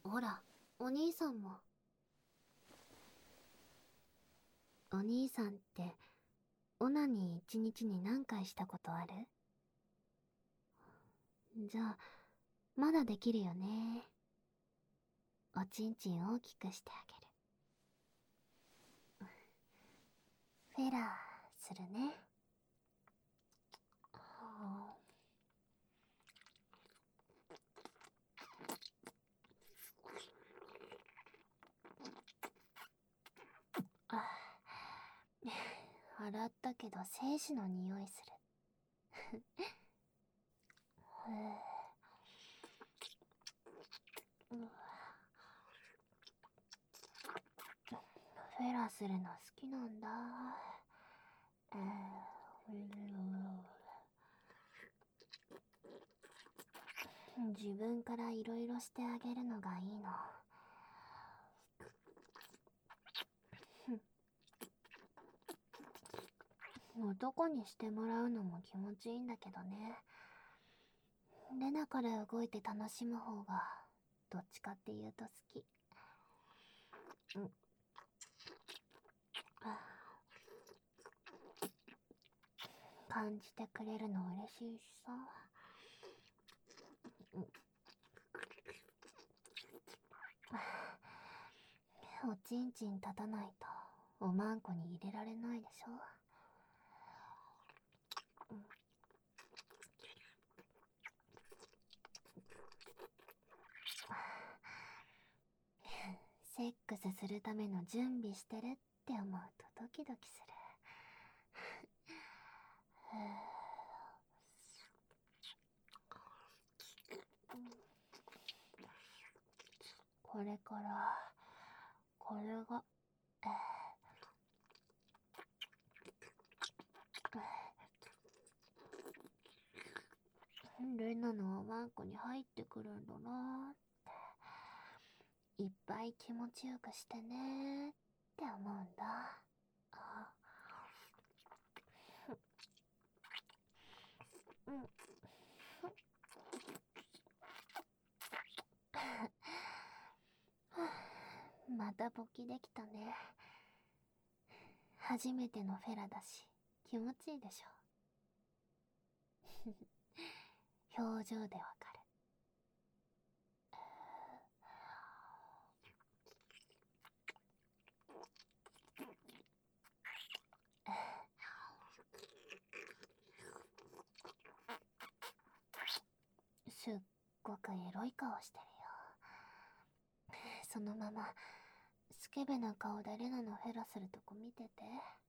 ほら、お兄さんも。お兄さんって、オナニー一日に何回したことある？じゃあ、まだできるよね。おちんちん大きくしてあげる。フェラーするね。はあ、洗ったけど精子の匂いする。フェラするの好きなんだ。自分からいろいろしてあげるのがいいの。男にしてもらうのも気持ちいいんだけどね。レナから動いて楽しむ方が、どっちかっていうと好き。感じてくれるの嬉しいしさ。おちんちん立たないとおまんこに入れられないでしょ。セックスするための準備してるって思うとドキドキする。これから、これが、レナのおまんこに入ってくるんだなーって。いっぱい気持ちよくしてねーって思うんだ。あ、うん。また勃起できたね。初めてのフェラだし、気持ちいいでしょ。表情でわかる。すっごくエロい顔してるよ。そのまま、スケベな顔でレナのフェラするとこ見てて。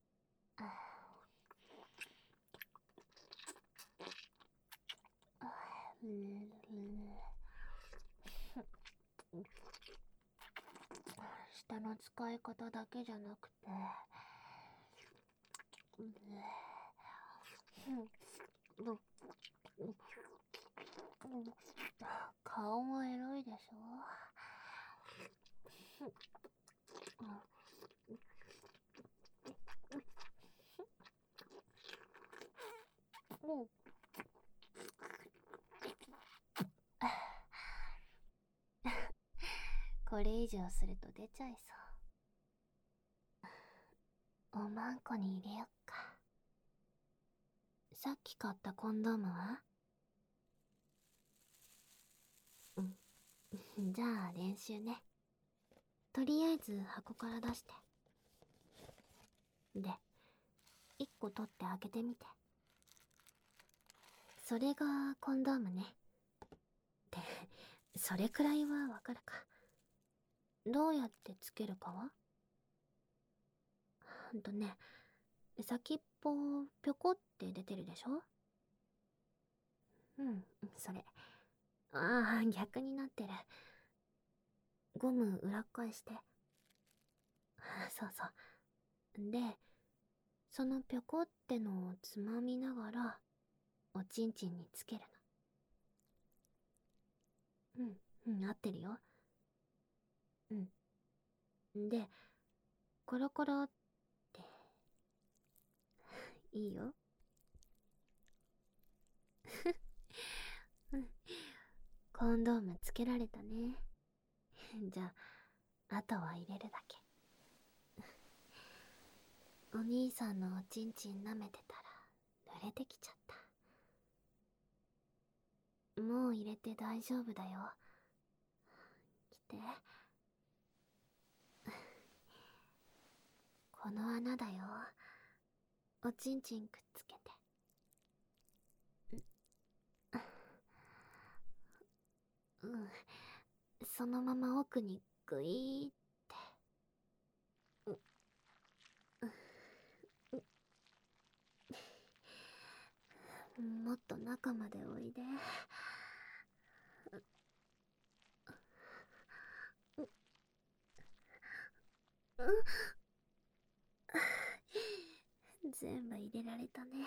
舌の使い方だけじゃなくて、顔もエロいでしょ。うん。これ以上すると出ちゃいそう。おまんこに入れよっか。さっき買ったコンドームは？うん。じゃあ練習ね。とりあえず箱から出して。で、1個取って開けてみて。それがコンドームね。って、それくらいはわかるか。どうやってつけるかは？ね、先っぽぴょこって出てるでしょ？うん、それ。ああ、逆になってる。ゴム裏返して。そうそう。で、そのぴょこってのをつまみながら、おちんちんにつけるの。合ってるよ。で、コロコロって、いいよ。コンドームつけられたね。 じゃあ、あとは入れるだけ。お兄さんのおちんちん舐めてたら濡れてきちゃった。もう入れて大丈夫だよ。来て。この穴だよ。おちんちんくっつけて。うん。そのまま奥にグイーって。もっと中までおいで。全部入れられたね。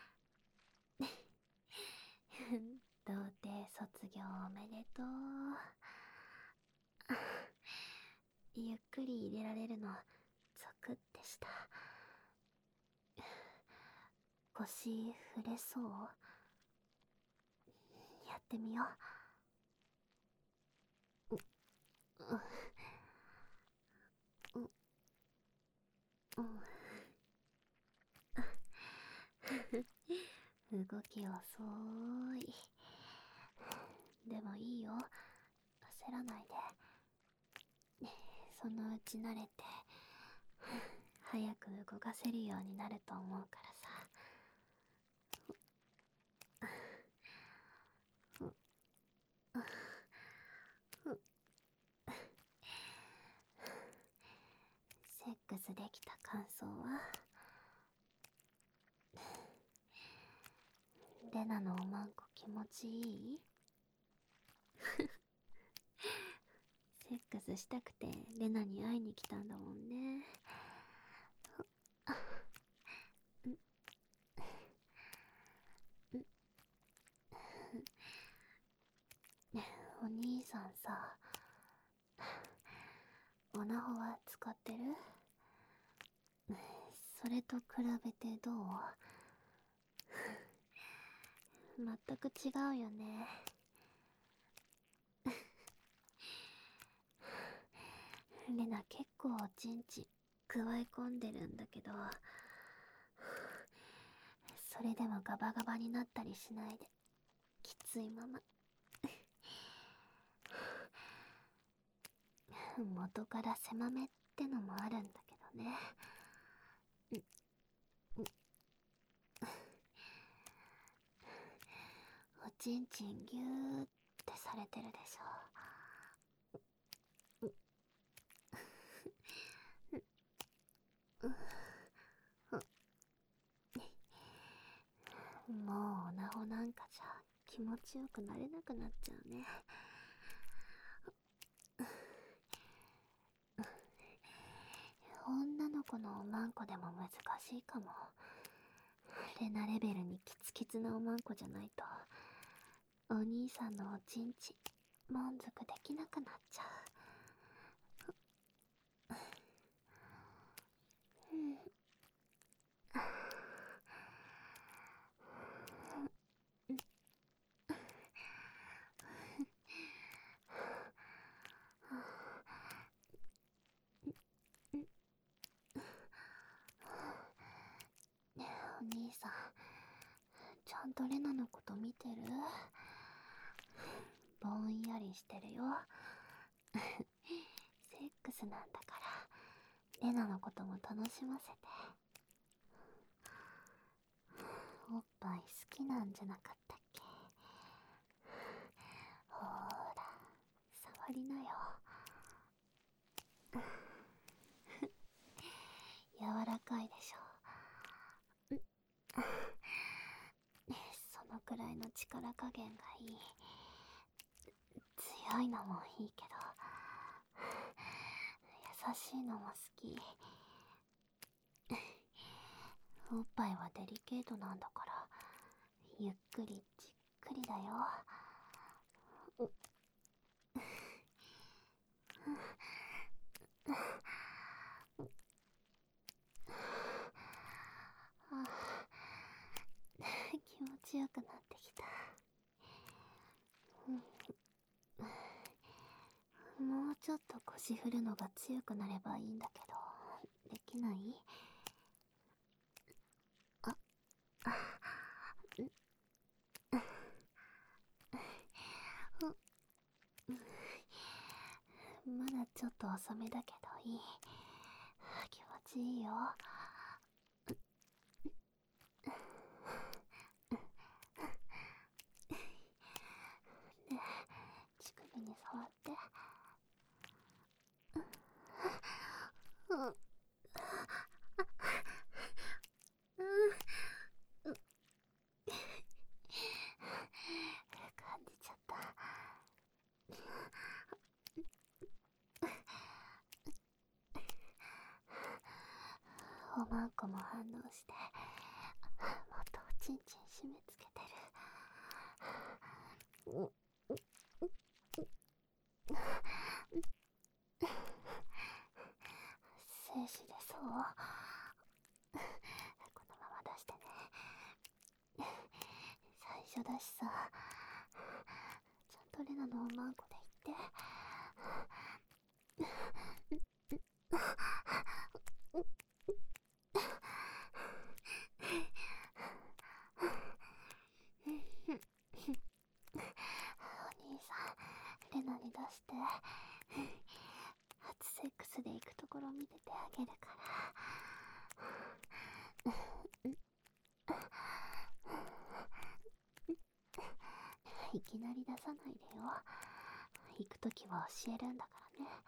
童貞卒業おめでとう。ゆっくり入れられるのゾクってした。腰触れそう？やってみよう。うん、うん。動き遅い。でもいいよ。焦らないで。そのうち慣れて、早く動かせるようになると思うからさ。セックスできた感想は？レナのおまんこ気持ちいい？セックスしたくてレナに会いに来たんだもんね。お兄さんさ、オナホは使ってる？それと比べてどう？全く違うよね。レナ結構おちんちんくわえ込んでるんだけど、それでもガバガバになったりしないできついまま。元から狭めってのもあるんだけどね。おちんちんぎゅーってされてるでしょ。もうオナホなんかじゃ気持ちよくなれなくなっちゃうね。女の子のおまんこでも難しいかも。レナレベルにキツキツなおまんこじゃないと、お兄さんのおちんちん満足できなくなっちゃう。お兄さん、ちゃんとレナのこと見てる？ぼんやりしてるよ。セックスなんだから、レナのことも楽しませて。おっぱい好きなんじゃなかったっけ？ほーら、触りなよ。柔らかいでしょ。そのくらいの力加減がいい。強いのもいいけど、優しいのも好き。おっぱいはデリケートなんだから、ゆっくりじっくりだよ。気持ちよくなってきた。もうちちょっと腰振るのが強くなればいいんだけど、できない？あ、あ、まだちょっと遅めだけどいい。気持ちいいよ。ね、乳首に触って。感じちゃった。おまんこも反応して、もっとおちんちん締め付けてる。精子でそう。このまま出してね。最初だしさ、ちゃんとレナのおまんこで言って。お兄さん、レナに出して、初セックスで行くところ見ててあげるから。いきなり出さないでよ。行くときは教えるんだからね。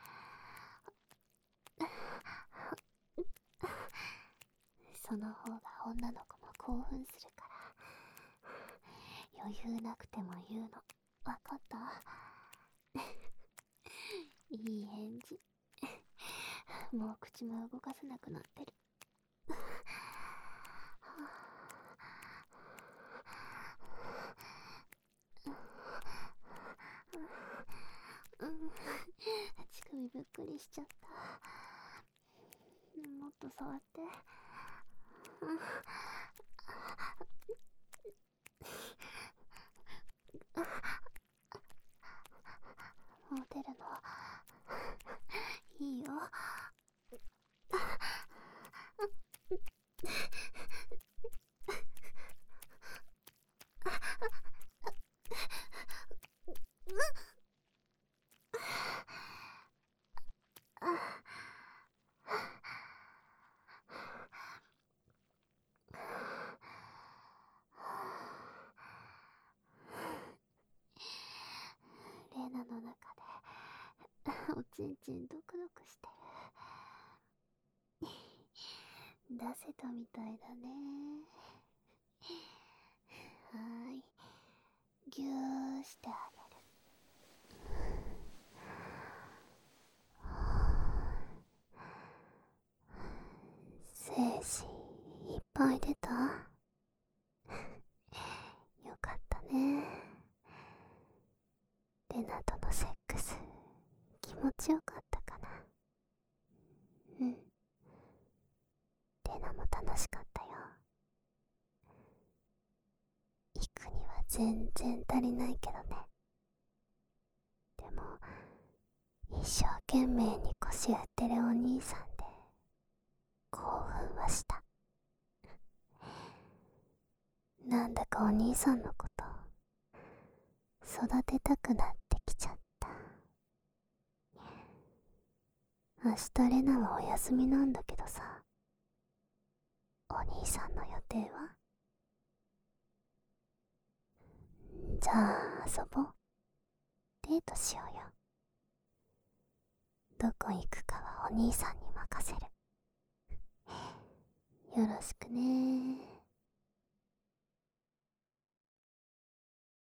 その方が女の子も興奮するから。余裕なくても言うの。わかった？いい返事。もう口も動かせなくなってる。乳首ぶっくりしちゃった。もっと触って。もう出るのいいよ。レナの中でおちんちんドクドクしてる。出せたみたいだね。はーい、ぎゅーしてあげる。精子いっぱい出た？よかったね。レナとのセックス気持ちよかったかな？うん、レナも楽しかったよ。行くには全然足りないけどね。でも一生懸命に腰振ってるお兄さんで興奮はした。なんだかお兄さんのこと育てたくなってきちゃった。明日レナはお休みなんだけどさ、お兄さんの予定は？じゃあ遊ぼう。デートしようよ。どこ行くかはお兄さんに任せる。よろしくね。